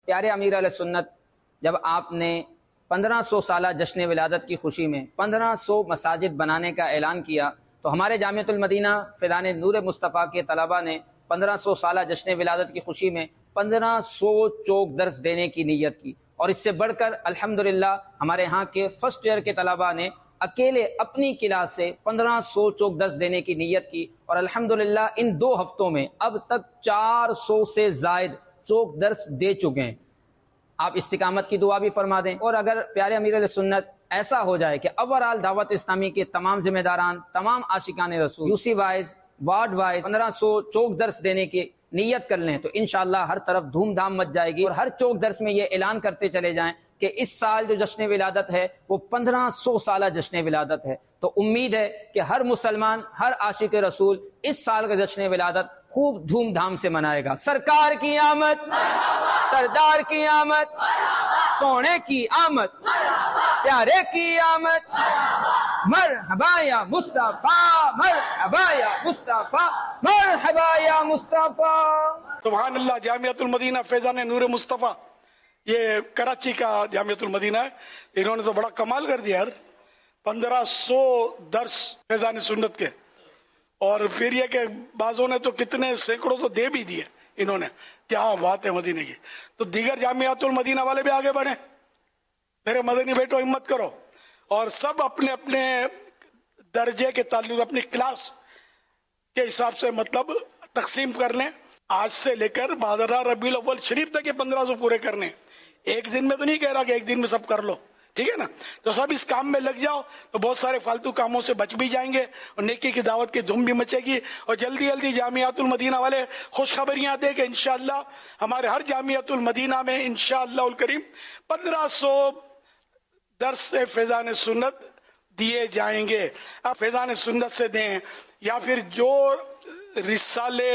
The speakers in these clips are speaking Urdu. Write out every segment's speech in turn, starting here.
پیارے امیر علیہ سنت، جب آپ نے 1500 سالہ جشن ولادت کی خوشی میں 1500 مساجد بنانے کا اعلان کیا تو ہمارے جامعۃ المدینہ فیضان نور مصطفیٰ کے طلباء نے 1500 سالہ جشن ولادت کی خوشی میں 1500 چوک درس دینے کی نیت کی، اور اس سے بڑھ کر الحمدللہ ہمارے ہاں کے فرسٹ ایئر کے طلباء نے اکیلے اپنی کلاس سے 1500 چوک درس دینے کی نیت کی، اور الحمدللہ ان 2 ہفتوں میں اب تک 400 سے زائد چوک درس دے چکے ہیں۔ آپ استقامت کی دعا بھی فرما دیں، اور اگر پیارے امیر علیہ سنت ایسا ہو جائے کہ اوورآل دعوت اسلامی کے تمام ذمہ داران، تمام عاشقان رسول U C wise, ward wise 1500 چوک درس دینے کی نیت کر لیں تو انشاءاللہ ہر طرف دھوم دھام مچ جائے گی، اور ہر چوک درس میں یہ اعلان کرتے چلے جائیں کہ اس سال جو جشن ولادت ہے وہ 1500 سالہ جشن ولادت ہے۔ تو امید ہے کہ ہر مسلمان، ہر عاشق رسول اس سال کا جشن ولادت خوب دھوم دھام سے منائے گا۔ سرکار کی آمد، سردار کی آمد، سونے کی آمد، پیارے کی آمد، مرحبا یا مصطفیٰ، مرحبا یا مصطفیٰ، مرحبا یا مصطفیٰ۔ سبحان اللہ۔ جامعۃ المدینہ فیضان نور مصطفیٰ، یہ کراچی کا جامعۃ المدینہ ہے، انہوں نے تو بڑا کمال کر دیا یار، 1500 درس فیضان سنت کے، اور پھر یہ کہ بعضوں نے تو کتنے سینکڑوں تو دے بھی دیے انہوں نے۔ کیا بات ہے مدینے کی۔ تو دیگر جامعۃ المدینہ والے بھی آگے بڑھیں، میرے مدنی بیٹو ہمت کرو، اور سب اپنے اپنے درجے کے تعلق اپنی کلاس کے حساب سے مطلب تقسیم کر لیں۔ آج سے لے کر 12 ربیع الاول شریف تک یہ 1500 پورے کرنے، ایک دن میں تو نہیں کہہ رہا کہ ایک دن میں سب کر لو، ٹھیک ہے نا؟ تو سب اس کام میں لگ جاؤ تو بہت سارے فالتو کاموں سے بچ بھی جائیں گے، اور نیکی کی دعوت کی دھوم بھی مچے گی، اور جلدی جلدی جامعۃ المدینہ والے خوشخبریاں دیں کہ انشاءاللہ ہمارے ہر جامعۃ المدینہ میں انشاءاللہ الکریم 1500 درس فیضان سنت دیے جائیں گے۔ آپ فیضان سنت سے دیں، یا پھر جو رسالے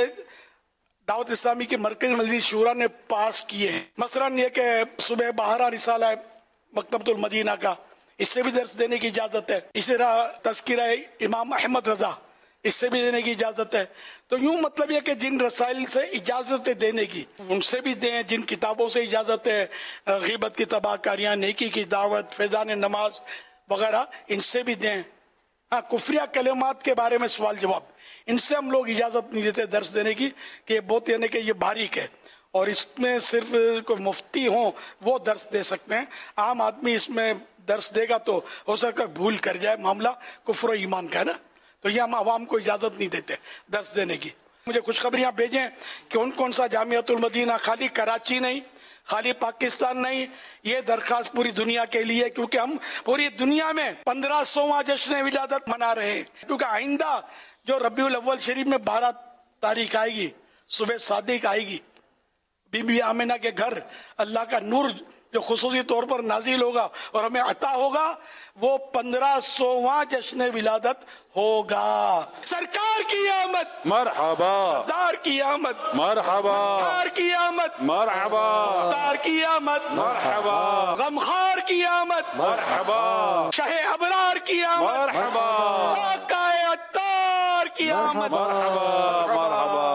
دعوت اسلامی کے مرکز مجلس شورا نے پاس کیے ہیں، مثلا یہ کہ صبح بہارا رسالہ ہے مکتبۃ المدینہ کا، اس سے بھی درس دینے کی اجازت ہے۔ اسی طرح تذکرہ امام احمد رضا، اس سے بھی دینے کی اجازت ہے۔ تو یوں مطلب یہ کہ جن رسائل سے اجازت ہے دینے کی ان سے بھی دیں، جن کتابوں سے اجازت ہے، غیبت کی تباہ کاریاں، نیکی کی دعوت، فیضان نماز وغیرہ، ان سے بھی دیں۔ ہاں، کفریہ کلمات کے بارے میں سوال جواب، ان سے ہم لوگ اجازت نہیں دیتے درس دینے کی، کہ یہ بہت یعنی کہ یہ باریک ہے، اور اس میں صرف کوئی مفتی ہوں وہ درس دے سکتے ہیں، عام آدمی اس میں درس دے گا تو ہو سکتا ہے بھول کر جائے، معاملہ کفر و ایمان کا ہے نا، تو یہ ہم عوام کو اجازت نہیں دیتے درس دینے کی۔ مجھے خوشخبریاں بھیجیں کہ کون سا جامعۃ المدینہ، خالی کراچی نہیں، خالی پاکستان نہیں، یہ درخواست پوری دنیا کے لیے، کیونکہ ہم پوری دنیا میں 1500واں جشن ولادت منا رہے ہیں، کیونکہ آئندہ جو ربیع الاول شریف میں 12 تاریخ آئے گی، صبح صادق آئے گی، بی بی آمنہ کے گھر اللہ کا نور جو خصوصی طور پر نازل ہوگا اور ہمیں عطا ہوگا، وہ 1500واں جشن ولادت ہوگا۔ سرکار کی آمد مرحبا، سردار کی آمد مرحبا، سردار کی آمد مرحبا، سردار کی آمد مرحبا، غمخوار کی آمد مرحبا، شہ ابرار کی آمد مرحبا، آقا عطار کی آمد مرحبا، مرحبا۔